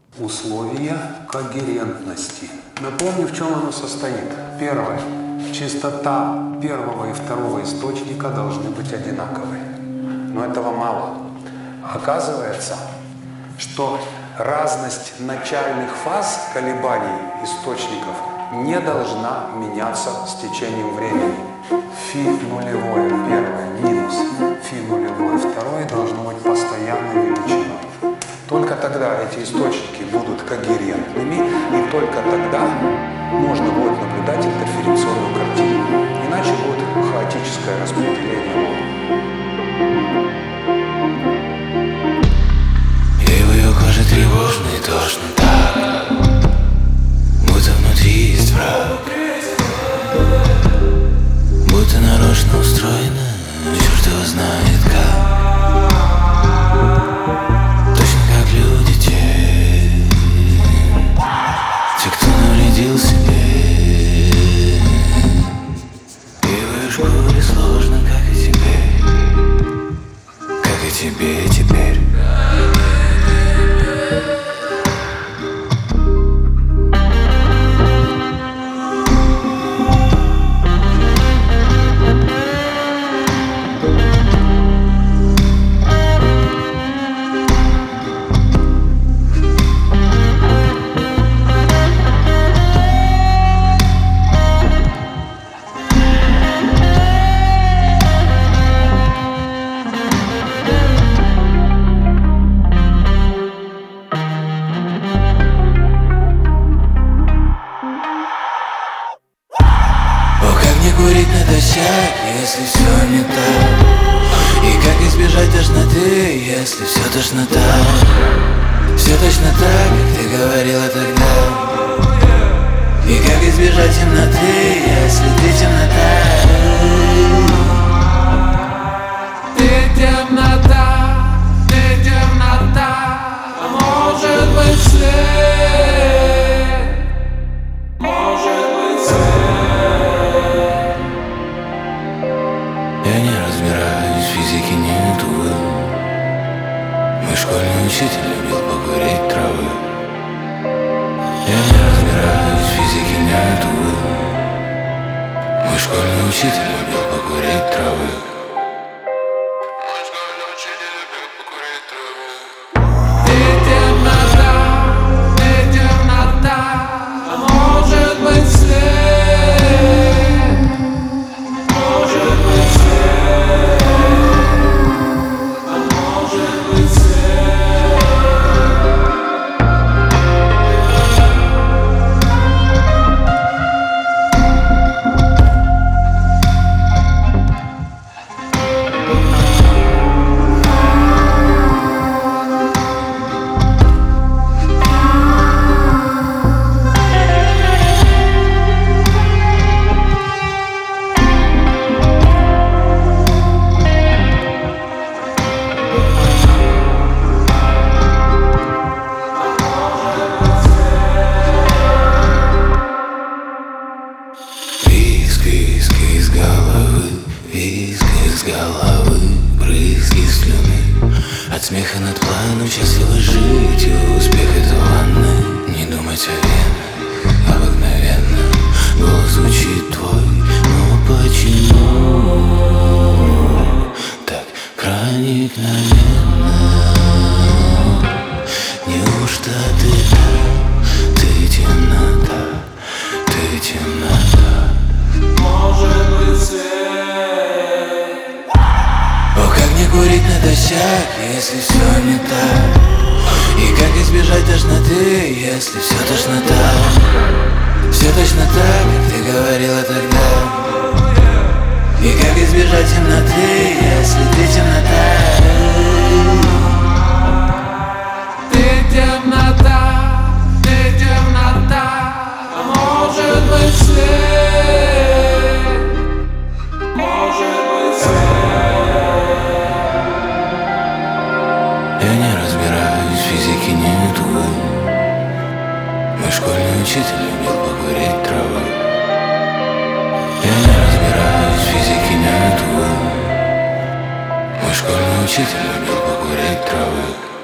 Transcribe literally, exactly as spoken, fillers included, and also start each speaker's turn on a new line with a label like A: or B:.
A: Условия когерентности. Напомню, в чем оно состоит. Первое. Частота первого и второго источника должны быть одинаковой. Но этого мало. Оказывается, что разность начальных фаз колебаний источников не должна меняться с течением времени. Фи нулевое первое минус фи нулевое второе должно быть постоянной величиной. Только тогда эти источники будут когерентными, и только тогда можно будет наблюдать интерференционную картину. Иначе будет хаотическое распределение волн.
B: И в ее коже тревожно и тошно так, будто внутри есть враг, будто нарочно устроено, черт его знает как. Точно как люди те, те, кто навредил себе. И в ее шкуре сложно, как и тебе, как и тебе теперь. Курить натощак, если все не так. И как избежать тошноты, если все тошнота. Все точно так, как ты говорила тогда. И как избежать темноты, если ты темнота.
C: Ты темнота, ты темнота, а может быть свет.
B: Я не разбираюсь в физике, нет, увы. Мой школьный учитель любил покурить травы. Я не разбираюсь в физике, нет, увы. Мой школьный учитель любил покурить травы. Мой школьный учитель любил покурить травы.
C: Ты темнота, ты темнота, а может быть свет.
B: Визг из головы, брызги слюны. От смеха над планом счастливо жить, и успех это ванны. Не думать о венах, обыкновенно. Голос звучит твой, но почему так проникновенно? Неужто ты так, ты темнота, ты темнота?
C: Может быть свет.
B: Как не курить натощак, если все не так? И как избежать тошноты, если все тошнота? Все точно так, как ты говорила тогда. И как избежать темноты, если ты темнота?
C: Ты темнота, ты темнота, а может быть свет. Может быть свет.
B: Я не разбираюсь в физике, нет, увы. Мой школьный учитель любил покурить травы. Я не разбираюсь в физике, нет, увы. Мой школьный учитель любил покурить травы.